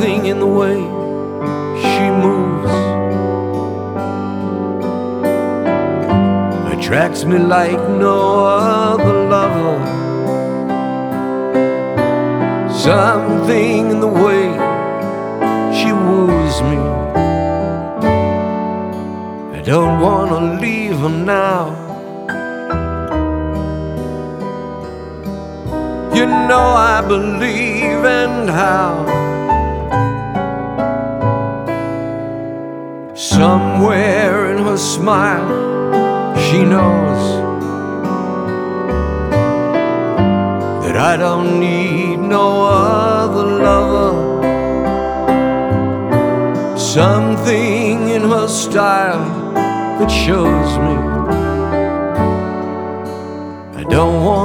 something in the way she moves attracts me like no other lover. Something in the way she woos me. I don't wanna leave her now. You know I believe, and how. Somewhere in her smile she knows that I don't need no other lover. Something in her style that shows me I don't want